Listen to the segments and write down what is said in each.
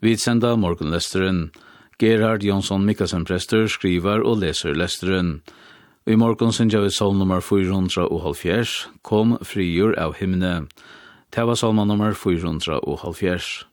Vi sender morgenlesteren. Gerhard Jonsson Mikkelsen prester skriver og leser lesteren. I morgen synger vi salm nummer 470, Kom frigjør av himne. Det var salm nummer 470.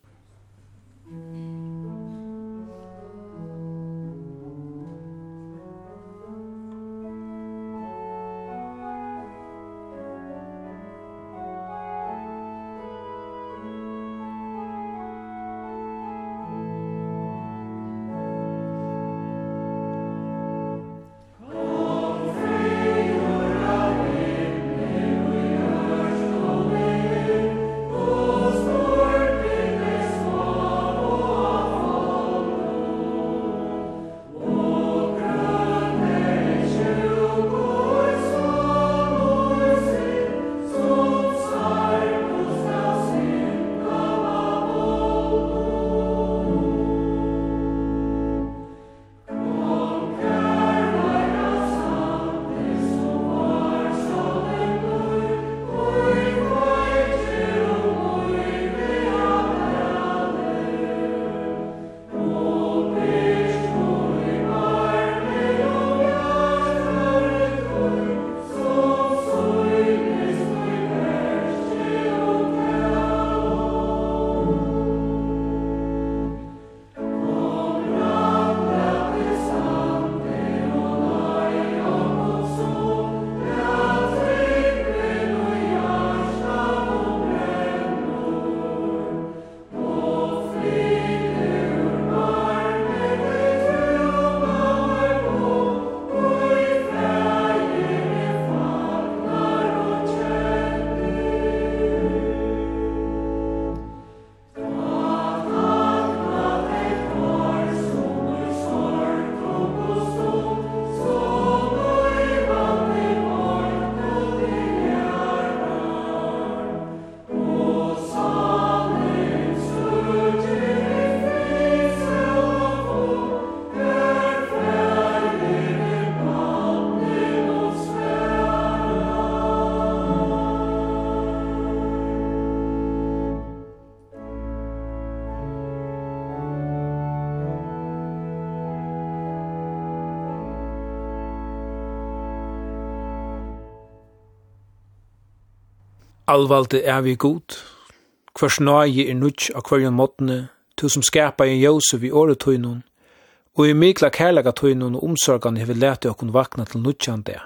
Allvalde vi god. Hvers nøye nudj av hverjan måttene, to som skapa i jøse vi åretøynon, og i mikla kærlega tøynon og omsorgan hever lete okkon vakna til nudjan det.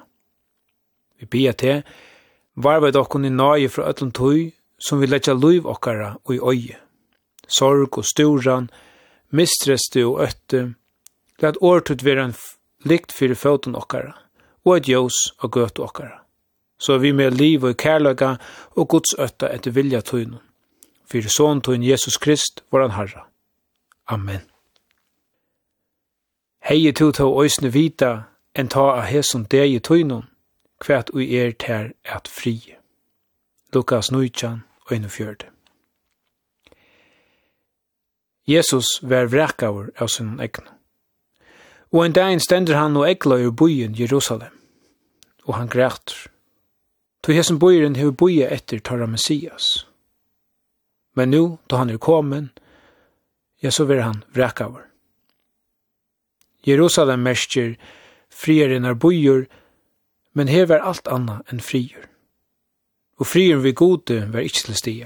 Vi bia til, varvad okkon i nøye fra ötlun tøy, som vi letja luiv okkara og i øye. Sorg og sturan, mistreste og øtte, let åretøyt vera en likt fyrir føtun okkara, og et jøs og gøt okkara. Så vi med liv og kærlega og Guds øtta etter vilja tøynen. Fyrir sånn tøyn Jesus Krist, våran Herra. Amen. Hei to ta òsne vita, en ta av heson deg i tøynen, kvært ui ter at fri. Lukas 19:41. Jesus var vrekavur av sin egn. Og en dag stender han og egla ur byen Jerusalem, og han græter. Til hesen bøyren hever bøye etter tarra Messias. Men nu, da han kommen, ja, så vil han vrekaver. Jerusalem mersker frier enn bøyer, men hever alt anna enn frier. Og frier vi gode var ikke til stier.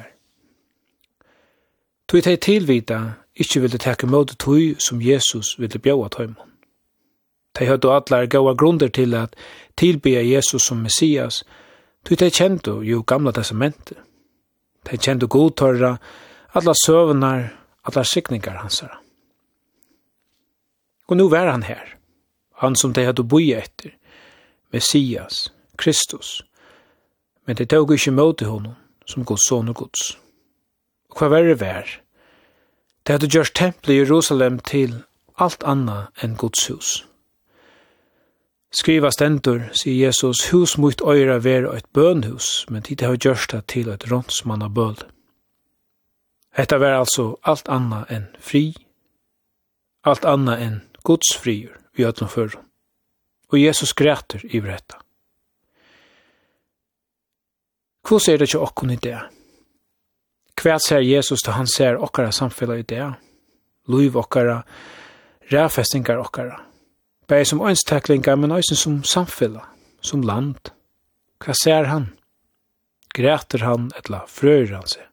Tog de tilvita ikke ville takke måte tog som Jesus ville bjøa tøymon. De hadde atler gaua grunder til at tilbya Jesus som Messias, de kjente jo gamla testamentet. De kjente godtørra, alla søvnar, alla sikningar hansara. Og nu var han her, han som de hadde bøye etter, Messias, Kristus. Men de tog ikke måte honom som Guds son og Guds. Og hva verre var? De hadde gjort tempelet i Jerusalem til alt annet enn Guds hus. Skriva stendur, sier Jesus, hus mot øyra være et bønhus, men de har gjort det til et rånsmannabøl. Dette var altså alt annet enn fri, alt annet enn Guds frier i ødelen føren. Og Jesus græter i dette. Hva ser det ikke okkon i det? Hva ser Jesus da han ser okkara samfellet i det? liv okkara, ræfestingar okkara. Bare som ønstaklingar, men også som samfella, som land. Hva ser han? Græter han, eller frøyer han seg?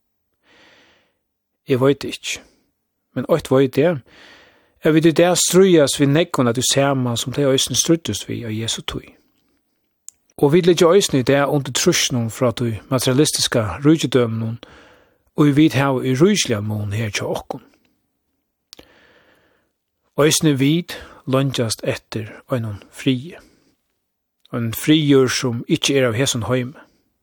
Jeg vet ikke. Men åt vet det. Jeg vet det strujas vi nekkona du sama som det øysen struttes vi av Jesu tog. Og vi ligger øysen i det under trusjonen fra du materialistiska rydgjødømnen, og vi vet her i ryslige mån her til okken. Øysen vid lønjast etter øynen frie. En frigjør som ikke av hesson høyme.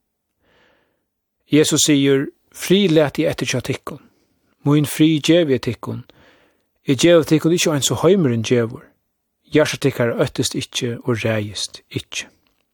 Jesus sier, fri let i etter tjatikken. Moin fri djev i tikkun. I djev tikkun ikkje ein så høymer enn djevor. Gjerstatikkar øttest ikkje og reist ikkje.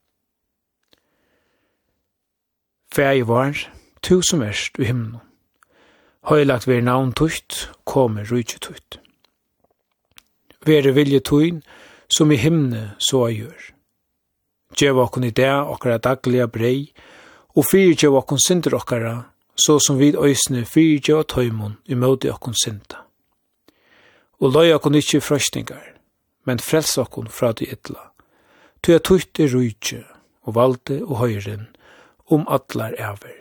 Fæg var, tu som erst i himmelen. Høylagt ver navn tutt, kommer rujtje tutt. Vere vilje tuin, som i himne så gjør. Djev okkon i det okkara dagliga brei, og fyrir djev okkon synder okkara, så som vid øysene fyrir djev og tøymon i møte okkon synda. Og løy okkon ikkje frøstningar, men frels okkon fra de ytla. Tu tutt er rujtje, og valde og høyren, atlar æver.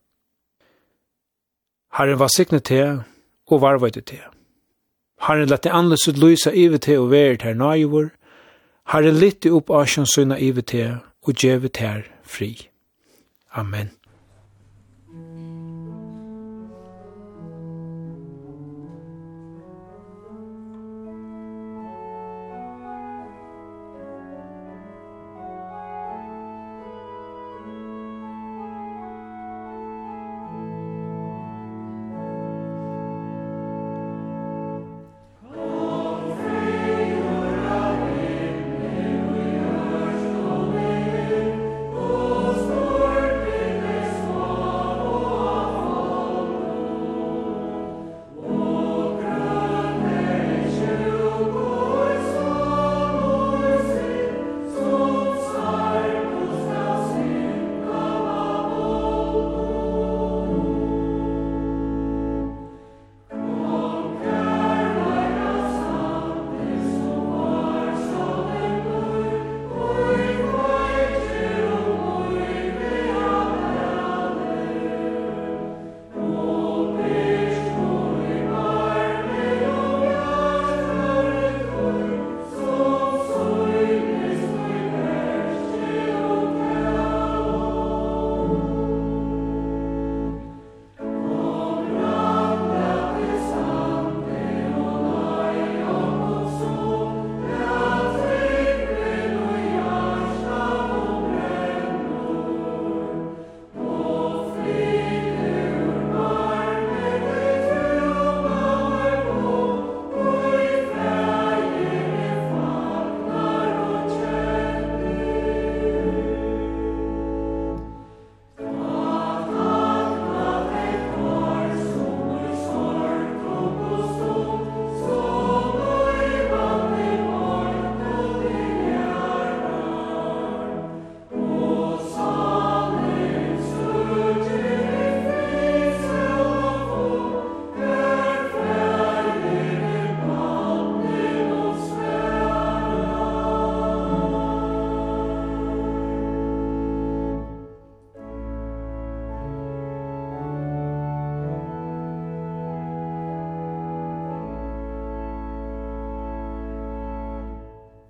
Herren var signet til, og varvøyde til. Herren lette anleset lysa ivet til og vært her nøyvor. Herren lytte opp asjonsyna ivet til, og djevet her fri. Amen.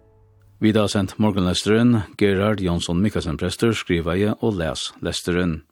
Vi da sendt morgenlesteren, Gerard Jonsson Mikkelsen prester, skriver jeg og les lesteren.